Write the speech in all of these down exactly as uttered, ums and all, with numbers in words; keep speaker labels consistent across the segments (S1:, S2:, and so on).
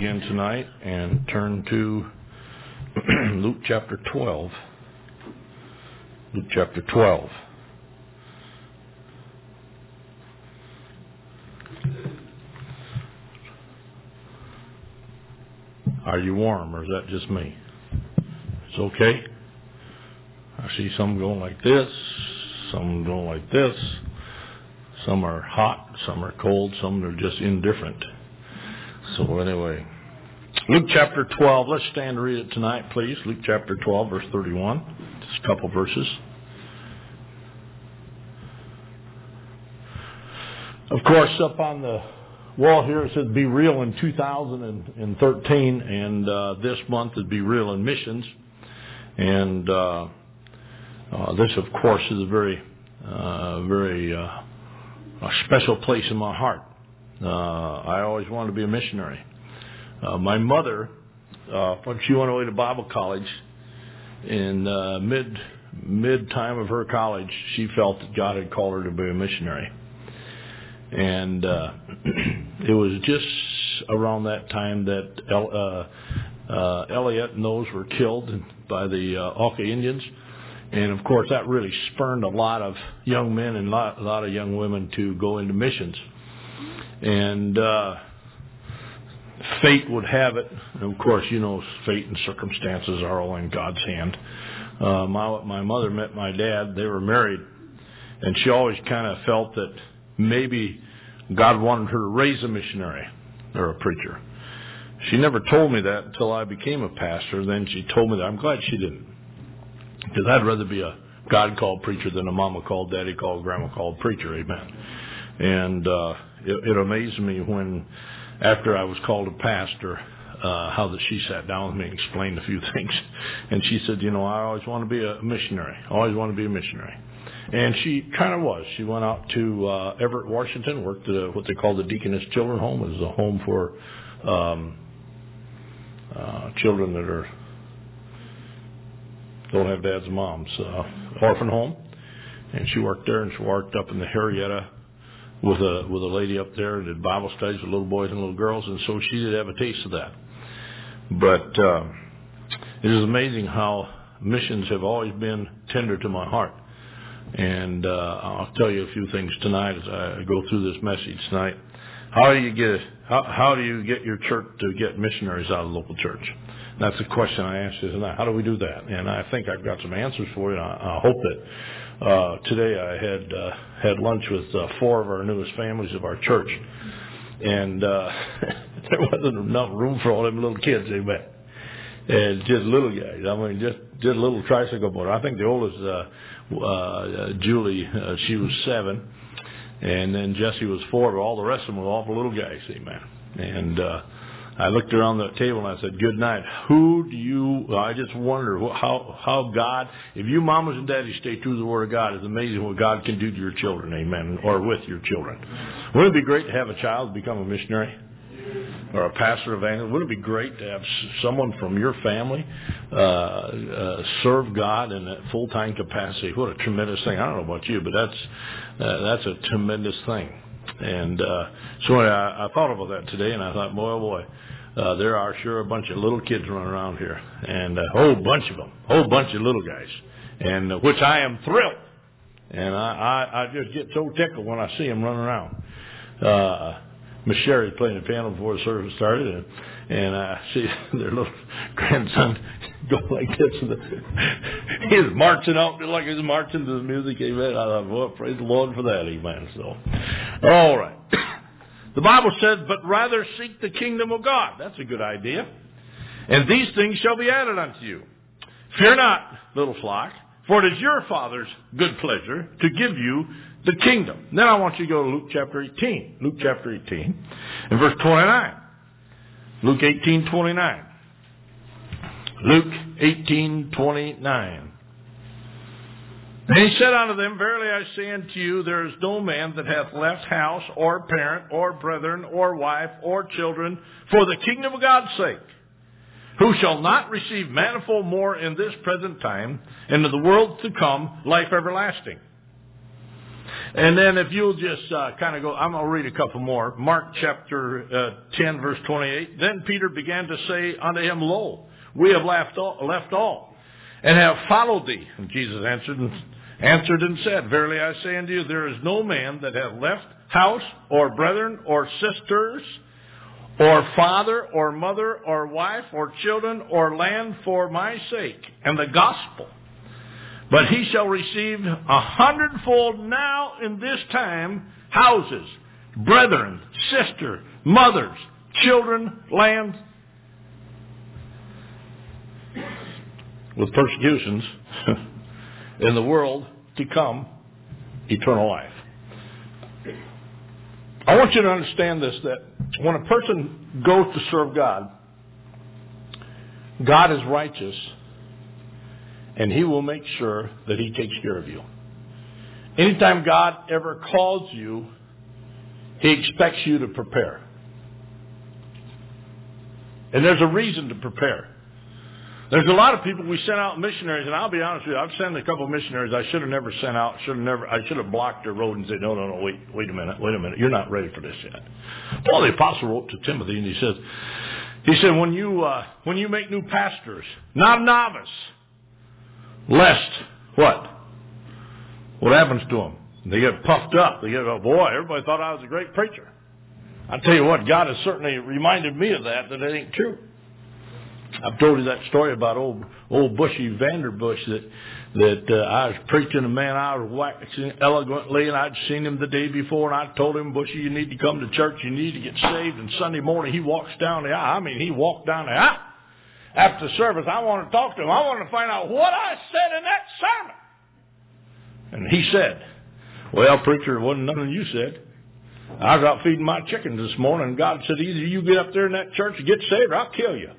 S1: Again tonight and turn to Luke chapter twelve. Luke chapter twelve. Are you warm, or is that just me? It's okay. I see some going like this, some going like this. Some are hot, some are cold, some are just indifferent. So anyway, Luke chapter twelve. Let's stand and read it tonight, please. Luke chapter twelve, verse thirty-one. Just a couple verses. Of course, up on the wall here it says "Be Real" in two thousand thirteen, and uh, this month is "Be Real in Missions." And uh, uh, this, of course, is a very, uh, very uh, a special place in my heart. Uh, I always wanted to be a missionary. Uh, my mother, uh, when she went away to Bible college, in uh, mid mid time of her college, she felt that God had called her to be a missionary. And uh, it was just around that time that El, uh, uh, Elliot and those were killed by the uh, Auca Indians. And, of course, that really spurned a lot of young men and a lot, a lot of young women to go into missions. And uh, fate would have it, and of course, you know, fate and circumstances are all in God's hand. Uh, my, my mother met my dad. They were married, and she always kind of felt that maybe God wanted her to raise a missionary or a preacher. She never told me that until I became a pastor. Then she told me that. I'm glad she didn't, because I'd rather be a God-called preacher than a mama called, daddy called, grandma called preacher. Amen. And uh, it, it amazed me when, after I was called a pastor, uh, how that she sat down with me and explained a few things. And she said, you know, I always want to be a missionary. I always want to be a missionary. And she kind of was. She went out to uh, Everett, Washington, worked at a, what they call the Deaconess Children Home. It was a home for um, uh, children that are don't have dads and moms, uh, orphan home. And she worked there, and she worked up in the Harrietta with a with a lady up there and did Bible studies with little boys and little girls, and so she did have a taste of that. But uh, it is amazing how missions have always been tender to my heart. And uh, I'll tell you a few things tonight as I go through this message tonight. How do you get how, how do you get your church to get missionaries out of the local church? That's the question I asked you tonight. How do we do that? And I think I've got some answers for you. And I, I hope that uh, today I had uh, had lunch with uh, four of our newest families of our church, and uh, there wasn't enough room for all them little kids. Amen. And just little guys. I mean, just just little tricycle boys. I think the oldest, uh, uh, Julie, uh, she was seven, and then Jesse was four. But all the rest of them were awful little guys. Amen. And uh, I looked around the table and I said, good night. Who do you, I just wonder how, how God, if you mamas and daddies stay true to the Word of God, it's amazing what God can do to your children, amen, or with your children. Wouldn't it be great to have a child become a missionary or a pastor evangelist? Wouldn't it be great to have someone from your family uh, uh, serve God in that full-time capacity? What a tremendous thing. I don't know about you, but that's, uh, that's a tremendous thing. And uh, so I, I thought about that today, and I thought, boy, oh boy, uh, there are sure a bunch of little kids running around here, and a whole bunch of them, a whole bunch of little guys, and uh, which I am thrilled. And I, I, I just get so tickled when I see them running around. Uh, Miss Sherry's playing the piano before the service started, and, and I see their little grandson go like this. And the, he's marching out just like he's marching to the music. Amen. I thought, well, praise the Lord for that. Amen. So, all right. The Bible says, but rather seek the kingdom of God. That's a good idea. And these things shall be added unto you. Fear not, little flock, for it is your Father's good pleasure to give you the kingdom. Then I want you to go to Luke chapter eighteen. Luke chapter eighteen and verse twenty-nine. Luke eighteen twenty-nine. Luke eighteen twenty-nine. And he said unto them, verily I say unto you, there is no man that hath left house, or parent, or brethren, or wife, or children, for the kingdom of God's sake, who shall not receive manifold more in this present time, and in the world to come life everlasting. And then if you'll just uh, kind of go, I'm going to read a couple more. Mark chapter uh, ten, verse twenty-eight. Then Peter began to say unto him, Lo, we have left all, left all and have followed thee. And Jesus answered and, answered and said, Verily I say unto you, there is no man that hath left house or brethren or sisters or father or mother or wife or children or land for my sake and the gospel, but he shall receive a hundredfold now in this time houses, brethren, sister, mothers, children, land, with persecutions in the world to come, eternal life. I want you to understand this, that when a person goes to serve God, God is righteous, and He will make sure that He takes care of you. Anytime God ever calls you, He expects you to prepare. And there's a reason to prepare. There's a lot of people we send out missionaries, and I'll be honest with you, I've sent a couple of missionaries I should have never sent out. Should have never. I should have blocked their road and said, no, no, no, wait, wait a minute, wait a minute. You're not ready for this yet. Paul the Apostle wrote to Timothy, and he says, he said, when you uh, when you make new pastors, not a novice, lest what? What happens to them? They get puffed up. They get, oh boy, everybody thought I was a great preacher. I tell you what, God has certainly reminded me of that, that it ain't true. I've told you that story about old old Bushy Vanderbush that that uh, I was preaching, a man I was waxing eloquently, and I'd seen him the day before, and I told him, Bushy, you need to come to church, you need to get saved. And Sunday morning he walks down the aisle. I mean, he walked down the aisle. After the service, I want to talk to him. I want to find out what I said in that sermon. And he said, well, preacher, it wasn't nothing you said. I was out feeding my chickens this morning, and God said, either you get up there in that church and get saved, or I'll kill you.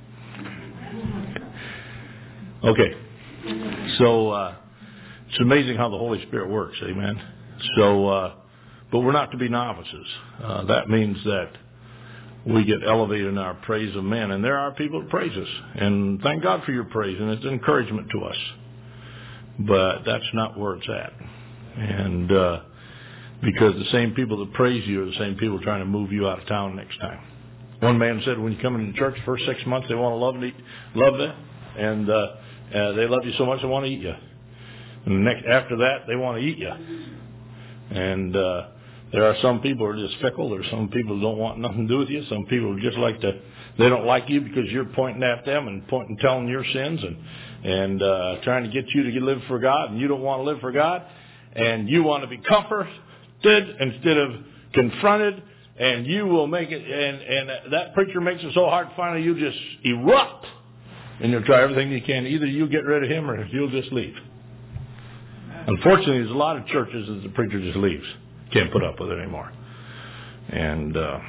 S1: Okay, so uh, it's amazing how the Holy Spirit works, amen. So, uh, but we're not to be novices. Uh, that means that we get elevated in our praise of men, and there are people that praise us, and thank God for your praise, and it's an encouragement to us. But that's not where it's at, and uh, because the same people that praise you are the same people trying to move you out of town next time. One man said, when you come into church, first six months they want to love and eat, love them, and uh, uh, they love you so much they want to eat you. And the next after that they want to eat you. And uh, there are some people who are just fickle. There are some people who don't want nothing to do with you. Some people who just like to, they don't like you because you're pointing at them and pointing, telling your sins and and uh, trying to get you to live for God, and you don't want to live for God, and you want to be comforted instead of confronted. And you will make it, and, and that preacher makes it so hard, finally you just erupt. And you'll try everything you can. Either you get rid of him or you'll just leave. Unfortunately, there's a lot of churches that the preacher just leaves. Can't put up with it anymore. And uh,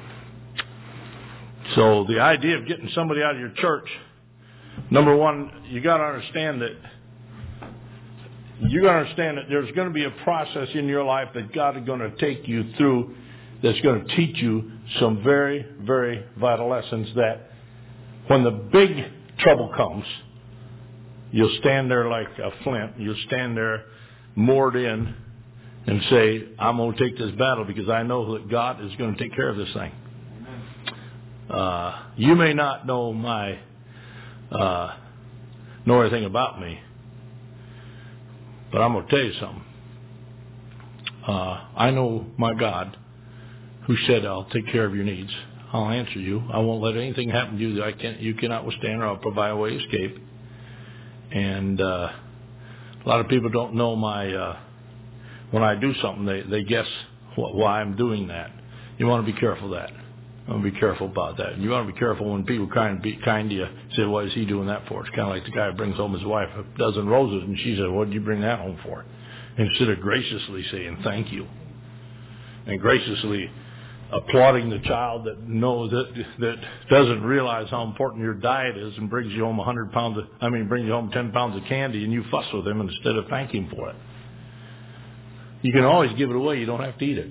S1: so the idea of getting somebody out of your church, number one, you got to understand that you got to understand that there's going to be a process in your life that God is going to take you through that's going to teach you some very, very vital lessons that when the big trouble comes, you'll stand there like a flint. You'll stand there moored in and say, I'm going to take this battle because I know that God is going to take care of this thing. Uh, you may not know my, uh, know everything about me, but I'm going to tell you something. Uh, I know my God, who said, I'll take care of your needs. I'll answer you. I won't let anything happen to you that I can't, you cannot withstand, or I'll provide a way of escape. And uh, a lot of people don't know my, uh, when I do something, they, they guess what, why I'm doing that. You want to be careful of that. You want to be careful about that. You want to be careful when people kind of be kind to you, say, why is he doing that for? It's kind of like the guy who brings home his wife a dozen roses, and she said, what did you bring that home for? Instead of graciously saying thank you, and graciously applauding the child that knows that that doesn't realize how important your diet is and brings you home a hundred pounds of, I mean brings you home ten pounds of candy, and you fuss with him instead of thank him for it. You can always give it away. You don't have to eat it.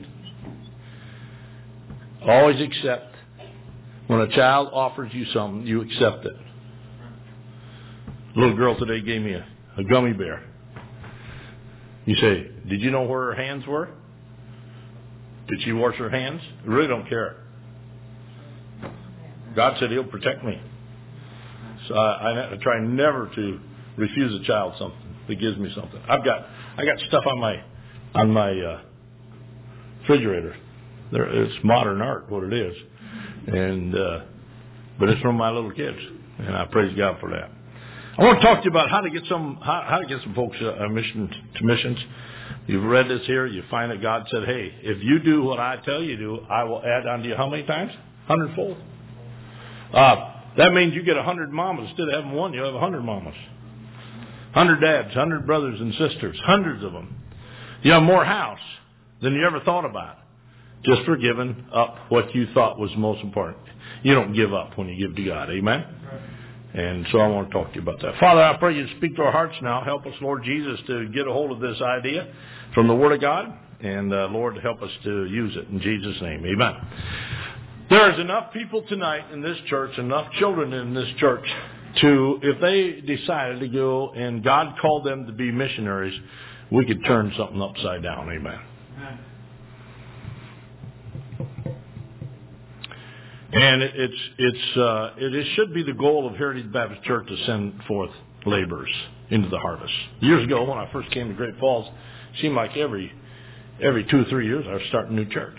S1: Always accept. When a child offers you something, you accept it. A little girl today gave me a, a gummy bear. You say, did you know where her hands were? Did she wash her hands? I really don't care. God said He'll protect me. So I, I try never to refuse a child something that gives me something. I've got I got stuff on my on my uh, refrigerator. There, it's modern art, what it is, and uh, but it's from my little kids, and I praise God for that. I want to talk to you about how to get some how, how to get some folks uh, mission to missions. You've read this here. You find that God said, "Hey, if you do what I tell you to do, I will add unto you how many times? Hundredfold." Uh, that means you get a hundred mamas instead of having one. You have a hundred mamas, hundred dads, hundred brothers and sisters, hundreds of them. You have more house than you ever thought about, just for giving up what you thought was most important. You don't give up when you give to God. Amen. And so I want to talk to you about that. Father, I pray you speak to our hearts now. Help us, Lord Jesus, to get a hold of this idea from the Word of God. And, uh, Lord, help us to use it in Jesus' name. Amen. There's enough people tonight in this church, enough children in this church, to, if they decided to go and God called them to be missionaries, we could turn something upside down. Amen. Amen. And it, it's it's uh, it, it should be the goal of Heritage Baptist Church to send forth laborers into the harvest. Years ago, when I first came to Great Falls, it seemed like every every two or three years I was starting a new church.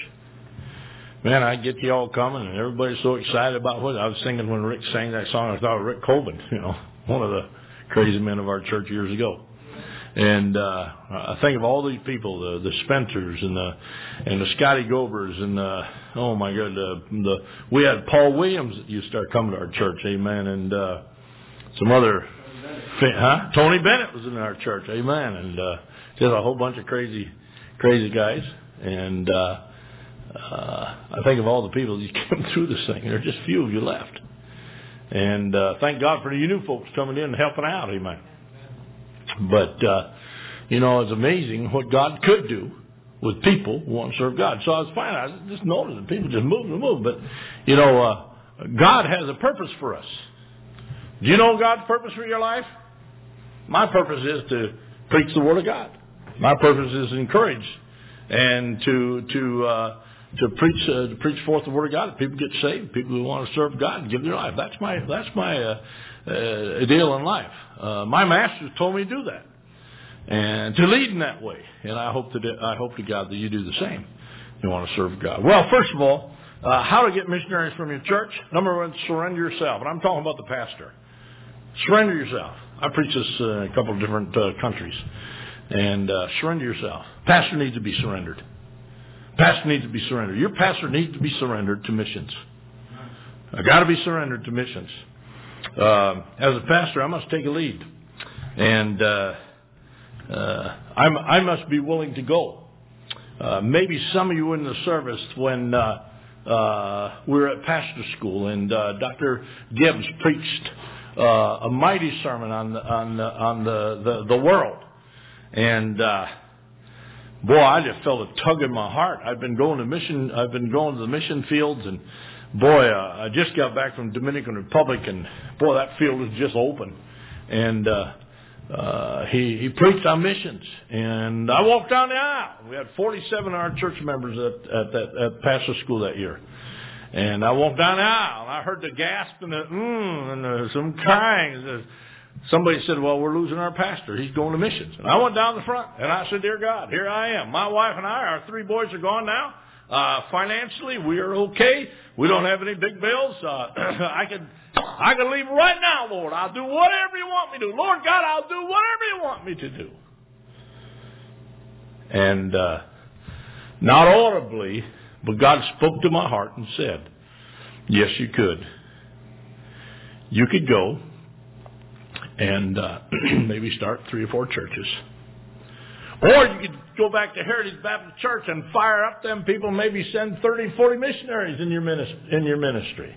S1: Man, I get you all coming, and everybody's so excited about what I was singing when Rick sang that song. I thought of Rick Colvin, you know, one of the crazy men of our church years ago. And uh, I think of all these people, the, the Spencers and the and the Scotty Gobers and the, oh my God, the, the we had Paul Williams that used to start coming to our church, amen, and uh, some other, huh? Tony Bennett was in our church, amen, and uh, just a whole bunch of crazy, crazy guys. And uh, uh, I think of all the people that came through this thing. There are just few of you left, and uh, thank God for you new folks coming in and helping out, amen. But, uh, you know, it's amazing what God could do with people who want to serve God. So I was fine. I just noticed that people just move and move. But, you know, uh, God has a purpose for us. Do you know God's purpose for your life? My purpose is to preach the Word of God. My purpose is to encourage and to to uh, to preach uh, to preach forth the Word of God. That people get saved. People who want to serve God and give their life. That's my that's my uh, uh, deal in life. Uh, my master told me to do that and to lead in that way. And I hope to I hope to God that you do the same. You want to serve God. Well, first of all, uh, how to get missionaries from your church? Number one, surrender yourself. And I'm talking about the pastor. Surrender yourself. I preach this uh, in a couple of different uh, countries. And uh, surrender yourself. Pastor needs to be surrendered. Pastor needs to be surrendered. Your pastor needs to be surrendered to missions. I got to be surrendered to missions. Uh, as a pastor, I must take a lead, and uh, uh, I'm, I must be willing to go. Uh, maybe some of you in the service when uh, uh, we were at pastor school, and uh, Doctor Gibbs preached uh, a mighty sermon on the, on the, on the, the, the world, and uh, boy, I just felt a tug in my heart. I've been going to mission. I've been going to the mission fields, and boy, uh, I just got back from Dominican Republic, and boy, that field was just open. And uh, uh, he, he preached on missions, and I walked down the aisle. We had forty-seven of our church members at at that at pastor school that year, and I walked down the aisle, and I heard the gasp and the mm, and the, some crying. Somebody said, "Well, we're losing our pastor. He's going to missions." And I went down the front, and I said, "Dear God, here I am. My wife and I, our three boys are gone now. Uh, financially, we are okay. We don't have any big bills. Uh, I could, I could leave right now, Lord. I'll do whatever you want me to do. Lord God, I'll do whatever you want me to do." And uh, not audibly, but God spoke to my heart and said, "Yes, you could. You could go and uh, maybe start three or four churches. Or you could go back to Heritage Baptist Church and fire up them people, maybe send thirty, forty missionaries in your ministry. In your ministry.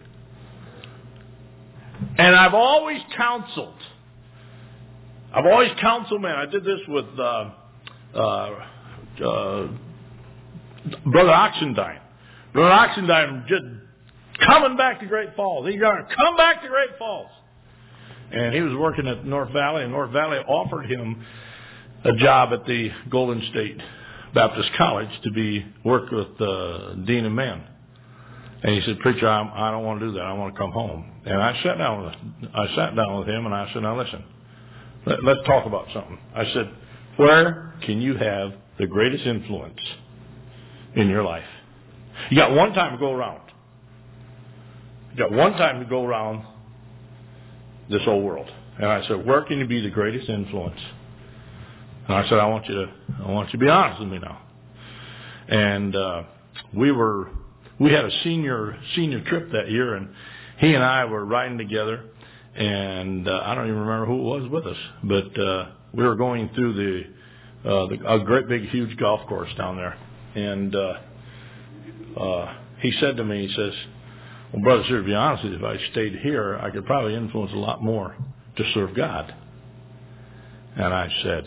S1: And I've always counseled. I've always counseled men. I did this with uh, uh, uh, Brother Oxendine. Brother Oxendine just coming back to Great Falls. He's going to come back to Great Falls. And he was working at North Valley, and North Valley offered him a job at the Golden State Baptist College to be work with the dean of men. And he said, "Preacher, I'm, I don't want to do that. I want to come home." And I sat down with I sat down with him and I said, "Now listen, let, let's talk about something." I said, "Where can you have the greatest influence in your life? You got one time to go around. You got one time to go around this whole world." And I said, "Where can you be the greatest influence?" And I said, "I want you to I want you to be honest with me now." And uh, we were. We had a senior senior trip that year, and he and I were riding together, and uh, I don't even remember who it was with us, but uh, we were going through the, uh, the a great big huge golf course down there, and uh, uh, he said to me, he says, "Well, brother, sir, to be honest with you, if I stayed here, I could probably influence a lot more to serve God." And I said,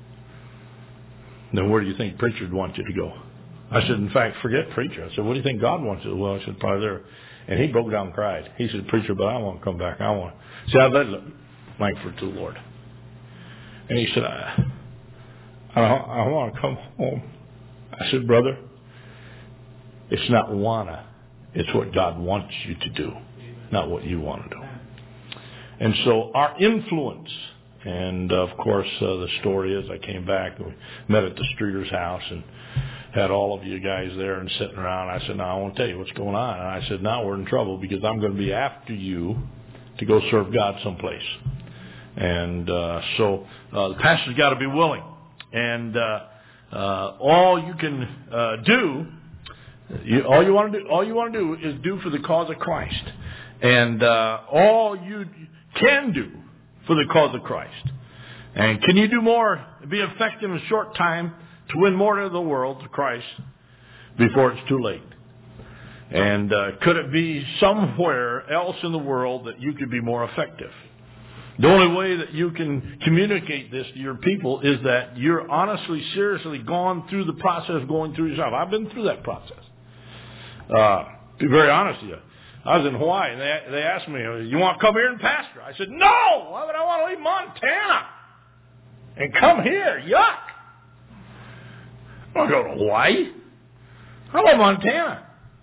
S1: "Then where do you think preacher would want you to go?" I said, "In fact, forget preacher." I said, "What do you think God wants you to do?" Well, I said, "Probably there." And he broke down and cried. He said, "Preacher, but I want to come back. I want to." See, I led Langford to the Lord. And he said, I, I, I want to come home. I said, "Brother, it's not wanna. It's what God wants you to do, not what you want to do." And so our influence, and of course, uh, the story is I came back and we met at the Streeter's house and had all of you guys there and sitting around. I said, "Now I want to tell you what's going on." And I said, "Now we're in trouble because I'm going to be after you to go serve God someplace." And uh, so uh, the pastor's got to be willing. And uh, uh, all you can uh, do, you, all you want to do, all you want to do is do for the cause of Christ. And uh, all you can do for the cause of Christ. And can you do more, be effective in a short time to win more of the world to Christ before it's too late? And uh, could it be somewhere else in the world that you could be more effective? The only way that you can communicate this to your people is that you're honestly, seriously gone through the process of going through yourself. I've been through that process. Uh, to be very honest with you, I was in Hawaii and they, they asked me, "You want to come here and pastor?" I said, "No! Why would I want to leave Montana and come here? Yuck! I don't want to go to Hawaii. I love Montana."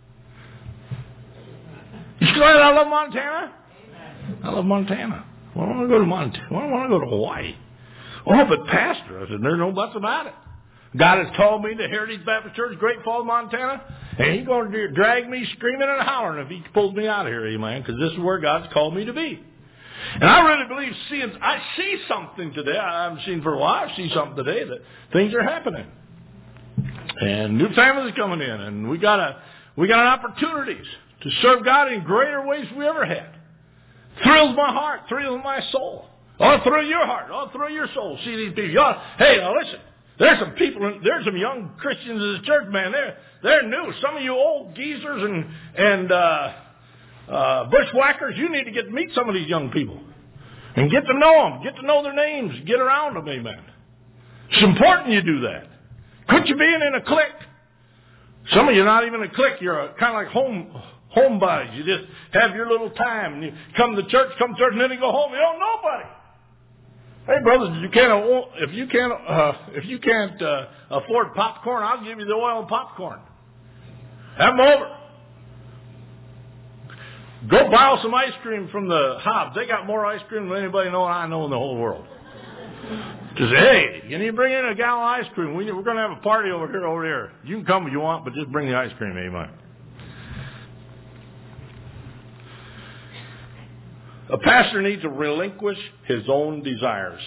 S1: You glad I love Montana? I love Montana. Why don't I want to go to Montana? Why don't I want to go to Hawaii? "Oh, but pastor," I said, "there's no buts about it. God has called me to Heritage Baptist Church, Great Falls, Montana, and He's going to drag me screaming and hollering if He pulls me out of here, amen, because this is where God's called me to be." And I really believe seeing, I see something today. I haven't seen for a while. I see something today that things are happening. And new families are coming in, and we got a we got an opportunities to serve God in greater ways than we ever had. Thrills my heart, thrills my soul. Oh, thrill your heart, oh, thrill your soul. See these people. Y'all, hey, now listen. There's some people, there's some young Christians in this church, man. They're they're new. Some of you old geezers and and uh, uh, bushwhackers, you need to get to meet some of these young people and get to know them, get to know their names, get around them, amen. It's important you do that. Quit you being in a clique. Some of you are not even a clique. You're a, kind of like home home buddies. You just have your little time and you come to church, come to church, and then you go home. You don't know nobody. Hey, brothers, you can't, if you can't, uh, if you can't uh, afford popcorn, I'll give you the oil and popcorn. Have them over. Go borrow some ice cream from the Hobbs. They got more ice cream than anybody know I know in the whole world. Just hey, you need to bring in a gallon of ice cream. We, we're going to have a party over here, over there. You can come if you want, but just bring the ice cream, amen. A pastor needs to relinquish his own desires.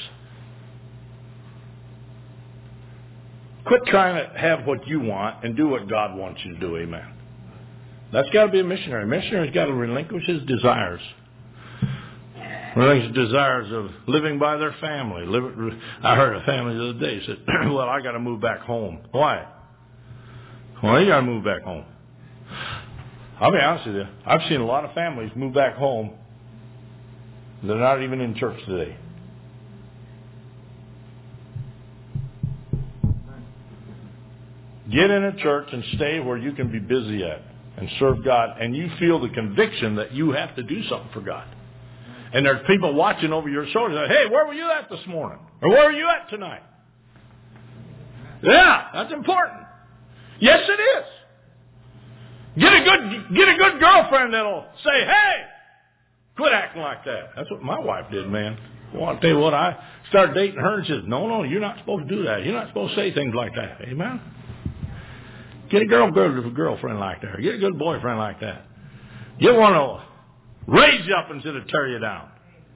S1: Quit trying to have what you want and do what God wants you to do, amen. That's got to be a missionary. A missionary's got to relinquish his desires. Relinquish desires of living by their family. Live, I heard a family the other day said, well, I got to move back home. Why? Well, you got to move back home. I'll be honest with you. I've seen a lot of families move back home. They're not even in church today. Get in a church and stay where you can be busy at and serve God, and you feel the conviction that you have to do something for God. And there's people watching over your shoulder. Hey, where were you at this morning? Or where were you at tonight? Yeah, that's important. Yes, it is. Get a good, get a good girlfriend that'll say, hey, quit acting like that. That's what my wife did, man. Well, I'll tell you what, I started dating her and she says, no, no, you're not supposed to do that. You're not supposed to say things like that. Amen? Get a girl, girl, a girlfriend like that. Get a good boyfriend like that. You want to raise you up instead of tear you down.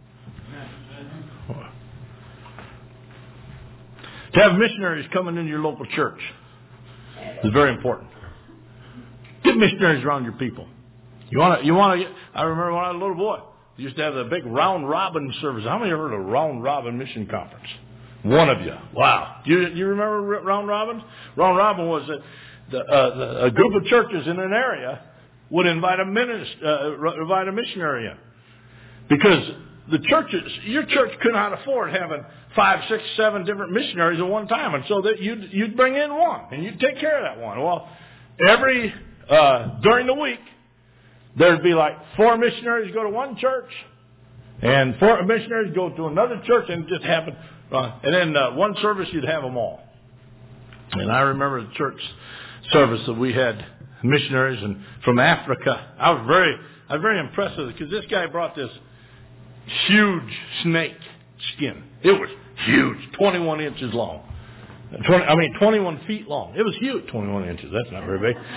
S1: To have missionaries coming into your local church is very important. Get missionaries around your people. You want to, you want to, I remember when I was a little boy, we used to have the big round robin service. How many ever heard of a round robin mission conference? One of you. Wow. Do you, you remember round robins? Round robin was a, the, uh, the, a group of churches in an area would invite a minister, uh, invite a missionary in. Because the churches, your church could not afford having five, six, seven different missionaries at one time. And so that you'd, you'd bring in one and you'd take care of that one. Well, every, uh, during the week, there'd be like four missionaries go to one church and four missionaries go to another church, and it just happened. Uh, and then uh, one service, you'd have them all. And I remember the church service that we had missionaries and from Africa. I was very, I was very impressed with it because this guy brought this huge snake skin. It was huge, twenty-one inches long. twenty, I mean, twenty-one feet long. It was huge, twenty-one inches. That's not very big.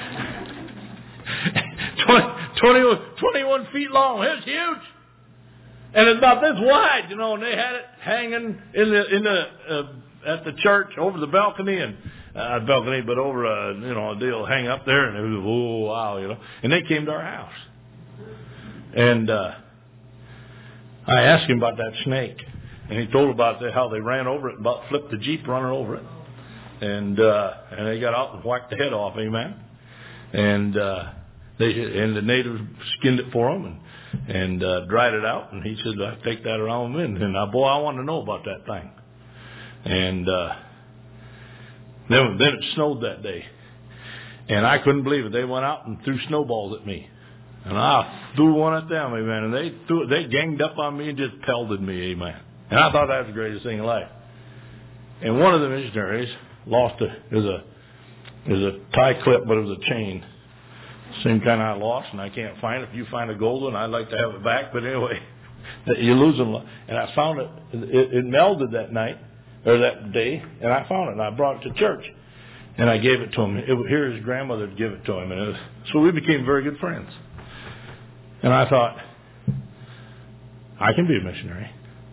S1: twenty, twenty-one feet long. It was huge. And it's about this wide, you know, and they had it hanging in the, in the, uh, at the church over the balcony and, uh, balcony, but over a, you know, a deal hang up there, and it was, oh, wow, you know. And they came to our house. And, uh, I asked him about that snake, and he told about the, how they ran over it, about flipped the Jeep running over it. And, uh, and they got out and whacked the head off, amen. And, uh, They, and the natives skinned it for him and, and uh, dried it out. And he said, I take that around with me. And I, boy, I want to know about that thing. And uh, then, then it snowed that day. And I couldn't believe it. They went out and threw snowballs at me. And I threw one at them, amen. And they threw, they ganged up on me and just pelted me, amen. And I thought that was the greatest thing in life. And one of the missionaries lost a, it was a, it was a tie clip, but it was a chain. Same kind I lost, and I can't find it. If you find a gold one, I'd like to have it back. But anyway, you lose them. And I found it. It, it melded that night, or that day, and I found it, and I brought it to church. And I gave it to him. It, here his grandmother would give it to him. And it was, so we became very good friends. And I thought, I can be a missionary.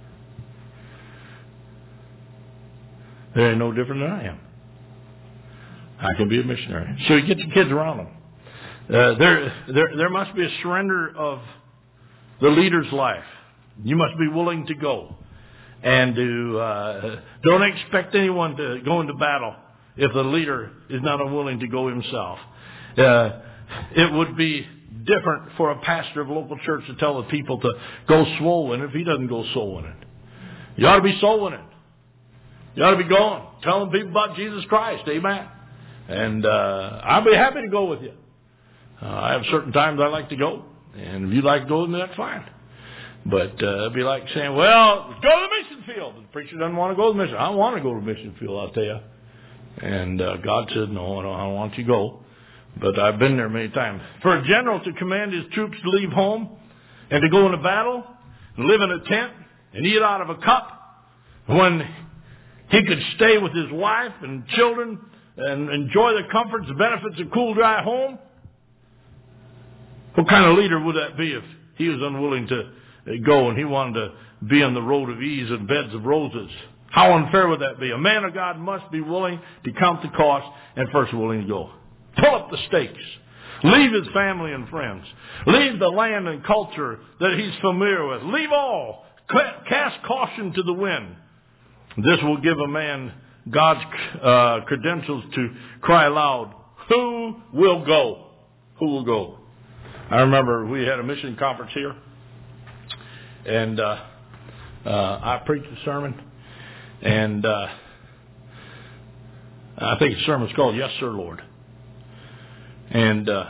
S1: They ain't no different than I am. I can be a missionary. So you get the kids around them. Uh, there, there, there must be a surrender of the leader's life. You must be willing to go, and to uh, don't expect anyone to go into battle if the leader is not unwilling to go himself. Uh, it would be different for a pastor of a local church to tell the people to go soul winning if he doesn't go soul winning. You ought to be soul winning. You ought to be going, telling people about Jesus Christ. Amen. And uh, I'll be happy to go with you. Uh, I have certain times I like to go, and if you like to go, then that's fine. But uh, it'd be like saying, well, let's go to the mission field. The preacher doesn't want to go to the mission. I want to go to the mission field, I'll tell you. And uh, God said, no, I don't want you to go. But I've been there many times. For a general to command his troops to leave home and to go into battle and live in a tent and eat out of a cup when he could stay with his wife and children and enjoy the comforts and benefits of a cool, dry home, what kind of leader would that be if he was unwilling to go and he wanted to be on the road of ease and beds of roses? How unfair would that be? A man of God must be willing to count the cost and first willing to go. Pull up the stakes. Leave his family and friends. Leave the land and culture that he's familiar with. Leave all. Cast caution to the wind. This will give a man God's uh, credentials to cry aloud, who will go? Who will go? I remember we had a mission conference here, and uh, uh, I preached a sermon, and uh, I think the sermon was called Yes, Sir, Lord. And uh,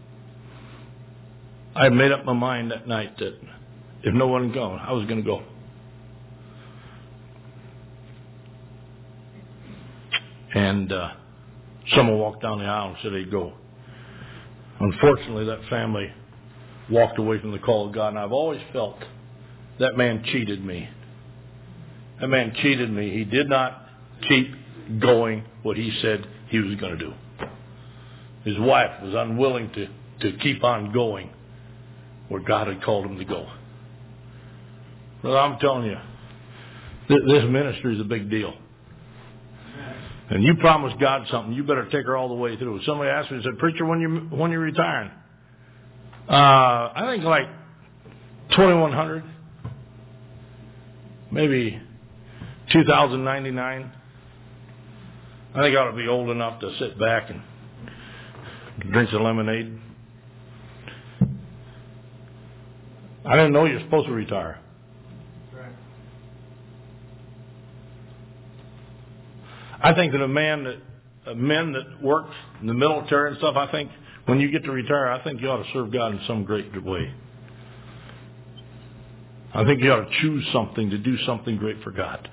S1: I made up my mind that night that if no one would go, I was going to go. and uh, someone walked down the aisle and said they'd go. Unfortunately, that family walked away from the call of God, and I've always felt that man cheated me. That man cheated me. He did not keep going what he said he was going to do. His wife was unwilling to, to keep on going where God had called him to go. Brother, I'm telling you, th- this ministry is a big deal. And you promise God something, you better take her all the way through. Somebody asked me, said, "Preacher, when you when you're retiring?" Uh, I think like twenty-one hundred, maybe two thousand ninety-nine. I think I ought to be old enough to sit back and drink some lemonade. I didn't know you're supposed to retire. I think that a man that, uh, men that work in the military and stuff, I think when you get to retire, I think you ought to serve God in some great way. I think you ought to choose something to do something great for God.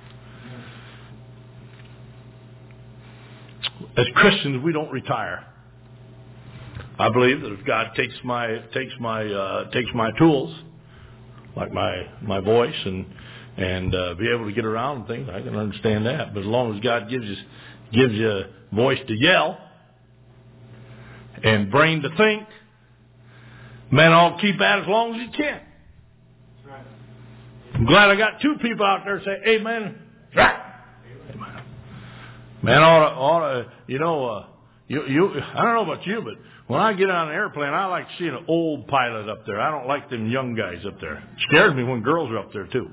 S1: As Christians, we don't retire. I believe that if God takes my takes my uh, takes my tools, like my my voice and. And uh, be able to get around and things, I can understand that. But as long as God gives you gives you a voice to yell and brain to think, man, I'll keep at it as long as you can. That's right. I'm glad I got two people out there say, "Amen." Right. Amen. Man, ought to, ought to, you know, uh, you you. I don't know about you, but when I get on an airplane, I like seeing an old pilot up there. I don't like them young guys up there. It scares me when girls are up there too.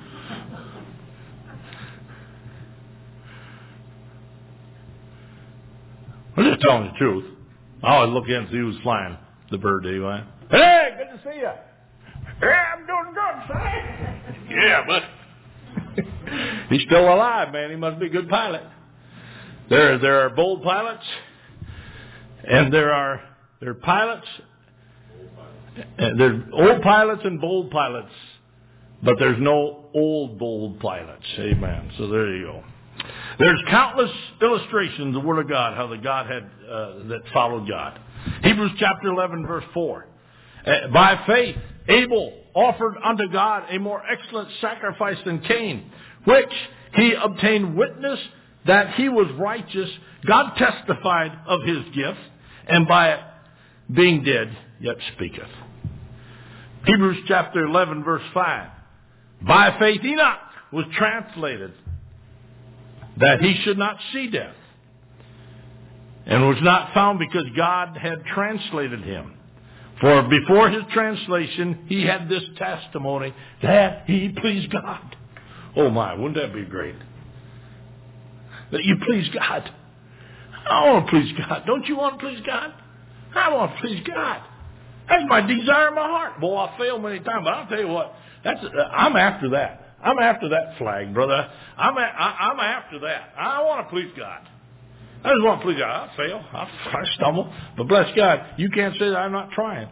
S1: I'm just telling the truth. I always look in and see who's flying the bird, do you mind? Hey, good to see you. Yeah, I'm doing good, son. Yeah, but he's still alive, man. He must be a good pilot. There, there are bold pilots, and there are there are pilots. And there's old pilots and bold pilots, but there's no old bold pilots. Amen. So there you go. There's countless illustrations in the Word of God, how the Godhead uh, that followed God. Hebrews chapter eleven, verse four. Uh, by faith, Abel offered unto God a more excellent sacrifice than Cain, which he obtained witness that he was righteous. God testified of his gift, and by it being dead, yet speaketh. Hebrews chapter eleven, verse five. By faith, Enoch was translated that he should not see death, and was not found because God had translated him. For before his translation, he had this testimony that he pleased God. Oh my, wouldn't that be great? That you please God. I want to please God. Don't you want to please God? I want to please God. That's my desire in my heart. Well, I fail many times, but I'll tell you what, that's I'm after that. I'm after that flag, brother. I'm a, I, I'm after that. I want to please God. I just want to please God. I fail. I, I stumble. But bless God, you can't say that I'm not trying.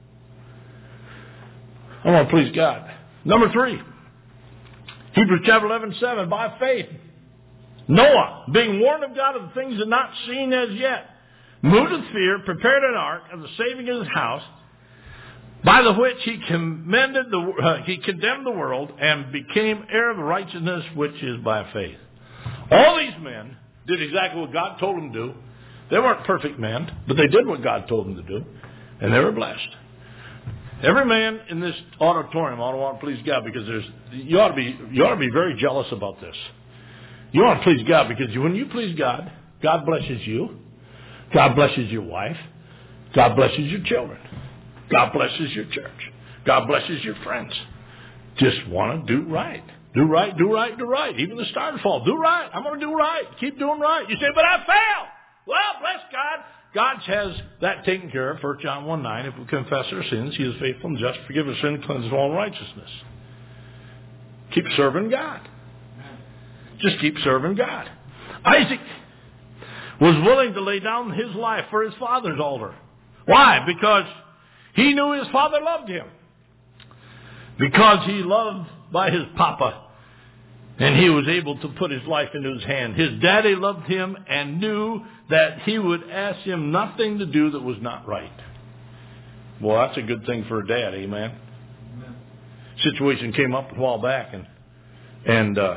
S1: I want to please God. Number three, Hebrews chapter eleven, seven. By faith, Noah, being warned of God of the things that not seen as yet, moved with fear, prepared an ark of the saving of his house, by the which he commended the uh, he condemned the world and became heir of the righteousness which is by faith. All these men did exactly what God told them to do. They weren't perfect men, but they did what God told them to do, and they were blessed. Every man in this auditorium ought to want to please God, because there's you ought to be you ought to be very jealous about this. You ought to please God, because when you please God, God blesses you. God blesses your wife. God blesses your children. God blesses your church. God blesses your friends. Just want to do right. Do right, do right, do right. Even the start and fall. Do right. I'm going to do right. Keep doing right. You say, but I fail. Well, bless God. God has that taken care of. First John one nine. If we confess our sins, he is faithful and just to forgive us sin and cleanse us of all righteousness. Keep serving God. Just keep serving God. Isaac was willing to lay down his life for his father's altar. Why? Because he knew his father loved him. Because he loved by his papa. And he was able to put his life into his hand. His daddy loved him and knew that he would ask him nothing to do that was not right. Well, that's a good thing for a dad, amen? Amen. Situation came up a while back, and and uh,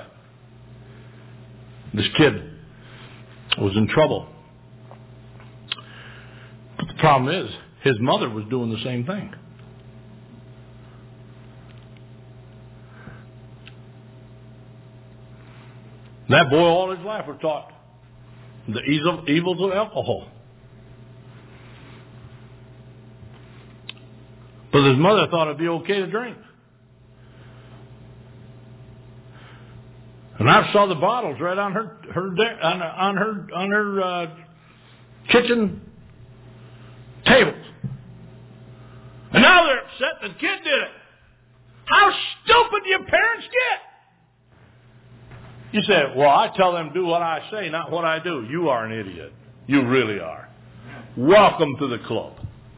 S1: this kid was in trouble. But the problem is, his mother was doing the same thing. That boy all his life was taught the evils of alcohol. But his mother thought it'd be okay to drink. And I saw the bottles right on her her on, on her on her uh, kitchen tables. And now they're upset that the kid did it. How stupid do your parents get? You say, well, I tell them do what I say, not what I do. You are an idiot. You really are. Welcome to the club.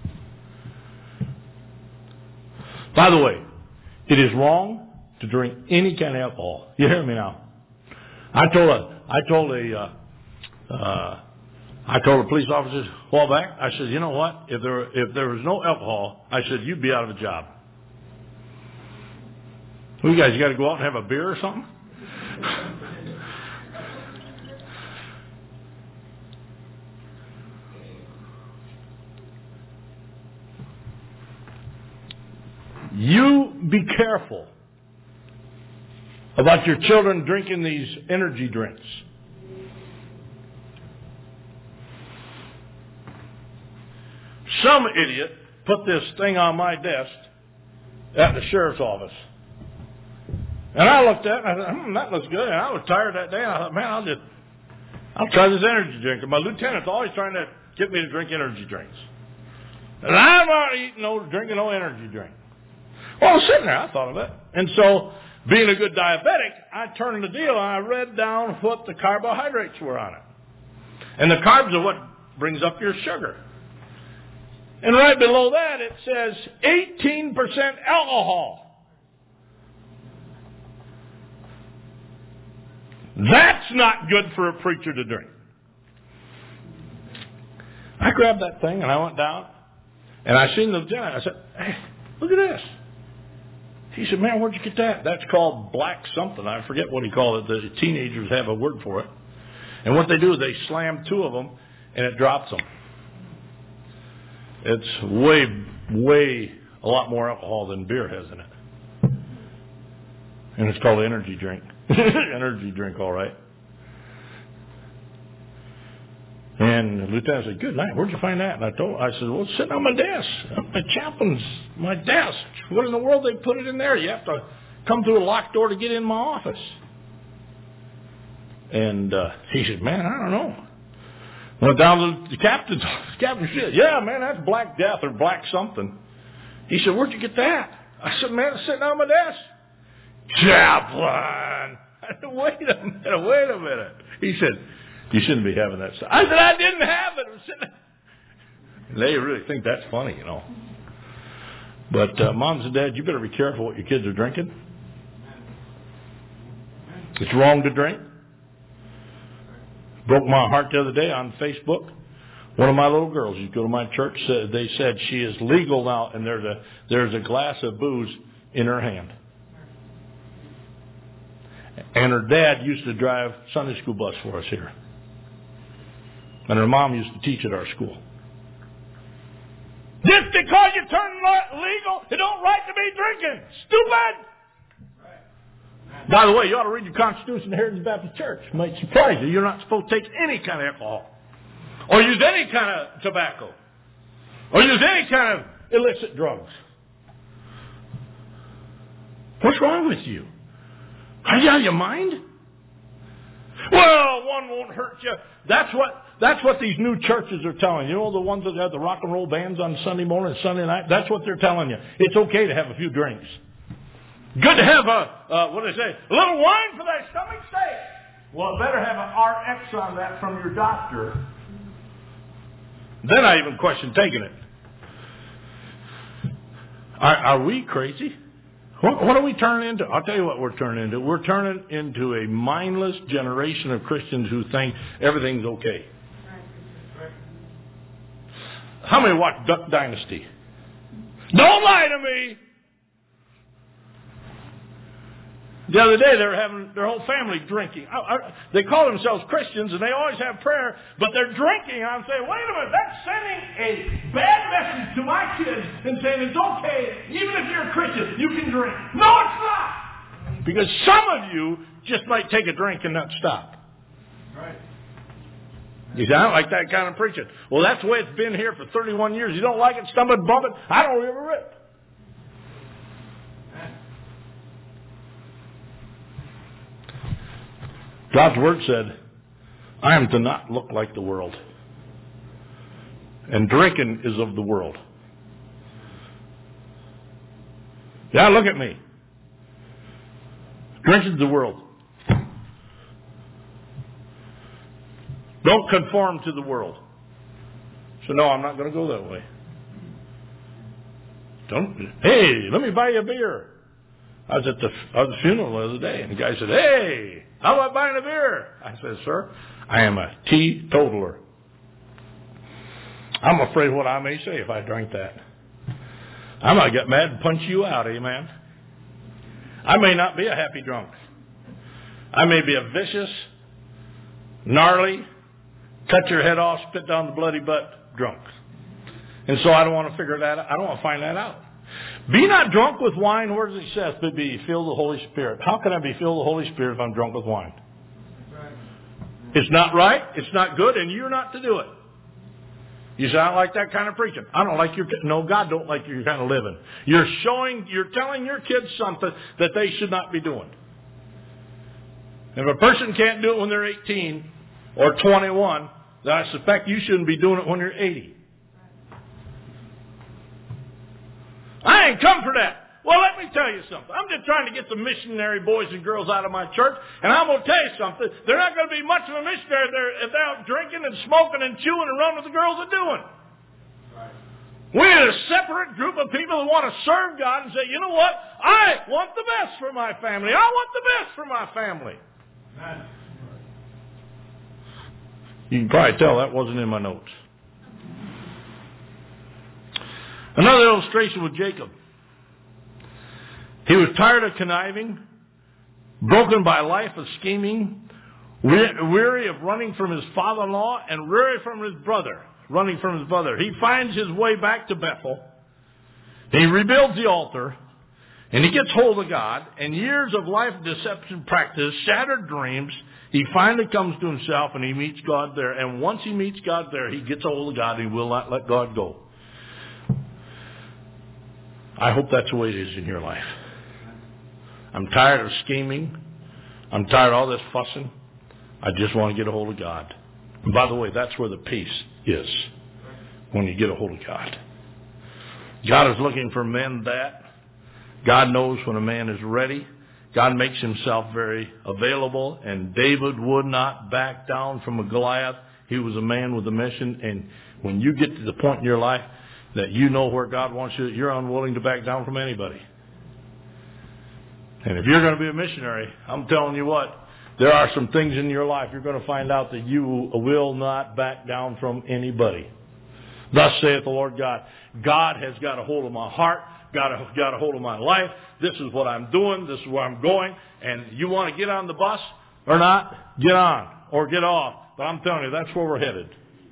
S1: By the way, it is wrong to drink any kind of alcohol. You hear me now? I told a, I told a, uh, uh, I told a police officer a while back. I said, you know what? If there, if there was no alcohol, I said you'd be out of a job. Well, you guys, you got to go out and have a beer or something? You be careful about your children drinking these energy drinks. Some idiot put this thing on my desk at the sheriff's office. And I looked at it and I thought, hmm, that looks good. And I was tired that day. And I thought, man, I'll just, I'll try this energy drink. And my lieutenant's always trying to get me to drink energy drinks. And I'm not eating no, drinking no energy drink. Well, I was sitting there. I thought of it. And so, being a good diabetic, I turned the deal and I read down what the carbohydrates were on it. And the carbs are what brings up your sugar. And right below that, it says eighteen percent alcohol. That's not good for a preacher to drink. I grabbed that thing and I went down and I seen the lieutenant. I said, hey, look at this. He said, man, where'd you get that? That's called black something. I forget what he called it. The teenagers have a word for it. And what they do is they slam two of them and it drops them. It's way, way a lot more alcohol than beer has in it. And it's called an energy drink. Energy drink, all right. And the lieutenant said, good night, where'd you find that? And I told I said, well, it's sitting on my desk. My chaplain's, my desk. What in the world they put it in there? You have to come through a locked door to get in my office. And uh, he said, man, I don't know. Went down to the captain's office. The captain said, yeah, man, that's black death or black something. He said, where'd you get that? I said, man, it's sitting on my desk. Chaplain. I said, wait a minute, wait a minute. He said, you shouldn't be having that stuff. I said, I didn't have it. It was sitting there. They really think that's funny, you know. But uh, moms and dads, you better be careful what your kids are drinking. It's wrong to drink. Broke my heart the other day on Facebook. One of my little girls, you go to my church, said, they said she is legal now, and there's a there's a glass of booze in her hand. And her dad used to drive Sunday school bus for us here. And her mom used to teach at our school. Just because you turn legal, it don't right to be drinking. Stupid! By the way, you ought to read your Constitution of the Heritage Baptist Church. It might surprise you. You're not supposed to take any kind of alcohol. Or use any kind of tobacco. Or use any kind of illicit drugs. What's wrong with you? Are you out of your mind? Well, one won't hurt you. That's what that's what these new churches are telling you. You know, the ones that have the rock and roll bands on Sunday morning and Sunday night? That's what they're telling you. It's okay to have a few drinks. Good to have a, uh, what do they say, a little wine for thy stomach's sake. Well, it better have an R X on that from your doctor. Then I even question taking it. Are, are we crazy? What, what are we turning into? I'll tell you what we're turning into. We're turning into a mindless generation of Christians who think everything's okay. How many watch Duck Dynasty? Don't lie to me! The other day, they were having their whole family drinking. I, I, they call themselves Christians, and they always have prayer, but they're drinking. I'm saying, wait a minute, that's sending a bad message to my kids and saying it's okay, even if you're a Christian, you can drink. No, it's not! Because some of you just might take a drink and not stop.
S2: Right.
S1: You say, I don't like that kind of preaching. Well, that's the way it's been here for thirty-one years. You don't like it, stumble and bump it, I don't give a rip. God's Word said, I am to not look like the world. And drinking is of the world. Yeah, look at me. Drinking's the world. Don't conform to the world. So no, I'm not going to go that way. Don't. Hey, let me buy you a beer. I was at the, I was at the funeral the other day, and the guy said, hey, how about buying a beer? I said, sir, I am a teetotaler. I'm afraid what I may say if I drink that. I might get mad and punch you out, amen? I may not be a happy drunk. I may be a vicious, gnarly, cut your head off, spit down the bloody butt drunk. And so I don't want to figure that out. I don't want to find that out. Be not drunk with wine, where does it say, but be filled with the Holy Spirit. How can I be filled with the Holy Spirit if I'm drunk with wine?
S2: Right.
S1: It's not right, it's not good, and you're not to do it. You say, I don't like that kind of preaching. I don't like your, no, God don't like your kind of living. You're showing, you're telling your kids something that they should not be doing. If a person can't do it when they're eighteen or twenty-one, then I suspect you shouldn't be doing it when you're eighty. I ain't come for that. Well, let me tell you something. I'm just trying to get some missionary boys and girls out of my church, and I'm going to tell you something. They're not going to be much of a missionary if they're, if they're out drinking and smoking and chewing and running with the girls are doing.
S2: Right.
S1: We need a separate group of people who want to serve God and say, you know what? I want the best for my family. I want the best for my family.
S2: Amen.
S1: You can probably tell that wasn't in my notes. Another illustration with Jacob. He was tired of conniving, broken by a life of scheming, weary of running from his father-in-law, and weary from his brother, running from his brother. He finds his way back to Bethel. He rebuilds the altar, and he gets hold of God, and years of life deception practice, shattered dreams, he finally comes to himself, and he meets God there. And once he meets God there, he gets a hold of God, and he will not let God go. I hope that's the way it is in your life. I'm tired of scheming. I'm tired of all this fussing. I just want to get a hold of God. And by the way, that's where the peace is, when you get a hold of God. God is looking for men that. God knows when a man is ready. God makes himself very available, and David would not back down from a Goliath. He was a man with a mission, and when you get to the point in your life that you know where God wants you, you're unwilling to back down from anybody. And if you're going to be a missionary, I'm telling you what, there are some things in your life you're going to find out that you will not back down from anybody. Thus saith the Lord God. God has got a hold of my heart, got a, got a hold of my life. This is what I'm doing. This is where I'm going. And you want to get on the bus or not? Get on or get off. But I'm telling you, that's where we're headed.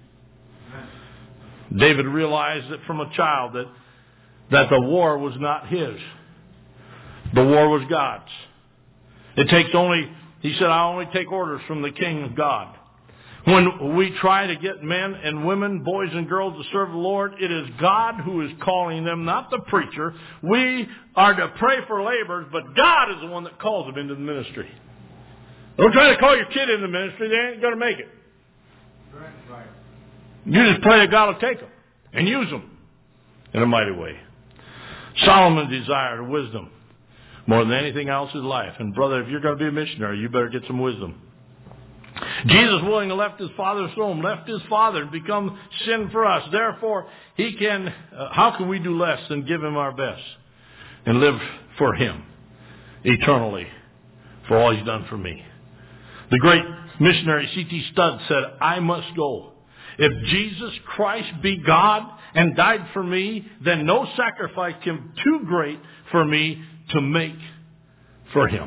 S1: David realized that from a child that, that the war was not his. The war was God's. It takes only, he said, I only take orders from the King of God. When we try to get men and women, boys and girls to serve the Lord, it is God who is calling them, not the preacher. We are to pray for laborers, but God is the one that calls them into the ministry. Don't try to call your kid into the ministry. They ain't going to make it.
S2: Right, right.
S1: You just pray that God will take them and use them in a mighty way. Solomon desired wisdom more than anything else in life. And brother, if you're going to be a missionary, you better get some wisdom. Jesus willingly left his father's home, left his father and become sin for us. Therefore, he can, uh, how can we do less than give him our best and live for Him eternally for all He's done for me. The great missionary C T Studd said, I must go. If Jesus Christ be God and died for me, then no sacrifice can be too great for me to make for Him.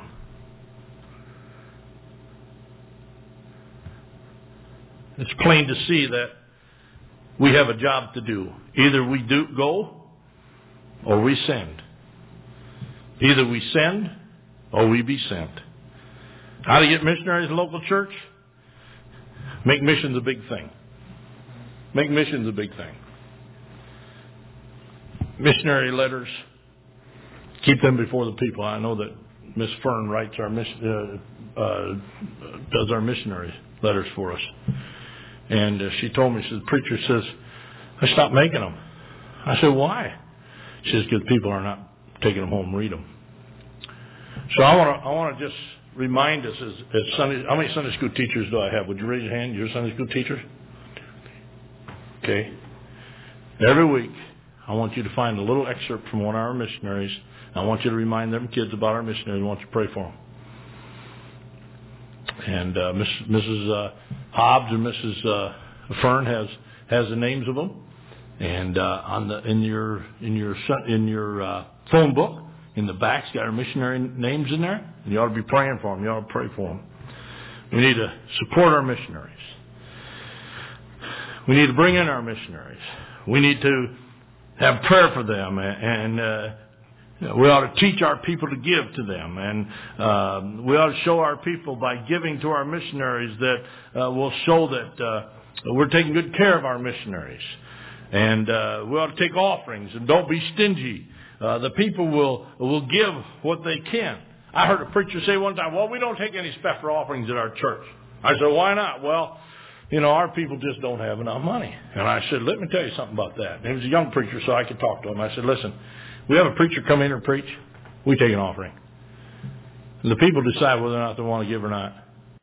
S1: It's plain to see that we have a job to do. Either we do go or we send. Either we send or we be sent. How to get missionaries in the local church? Make missions a big thing. Make missions a big thing. Missionary letters, keep them before the people. I know that Miss Fern writes our mission, uh, uh, does our missionary letters for us. And uh, she told me, she said, the preacher says, I stopped making them. I said, why? She says, because people are not taking them home and read them. So I want to I want to just remind us, as, as Sunday, how many Sunday school teachers do I have? Would you raise your hand? You're a Sunday school teacher? Okay. Every week, I want you to find a little excerpt from one of our missionaries. I want you to remind them kids about our missionaries. I want you to pray for them. And uh, Miss, Missus Uh, Hobbs and Missus Uh, Fern has has the names of them. And uh, on the in your in your in your uh, phone book in the back's got our missionary names in there. And you ought to be praying for them. You ought to pray for them. We need to support our missionaries. We need to bring in our missionaries. We need to have prayer for them, and uh, we ought to teach our people to give to them. And uh, we ought to show our people by giving to our missionaries that uh, will show that uh, we're taking good care of our missionaries. And uh, we ought to take offerings and don't be stingy. Uh, the people will will give what they can. I heard a preacher say one time, well, we don't take any special offerings at our church. I said, why not? Well, you know, our people just don't have enough money. And I said, let me tell you something about that. And he was a young preacher, so I could talk to him. I said, listen, we have a preacher come in and preach. We take an offering. And the people decide whether or not they want to give or not.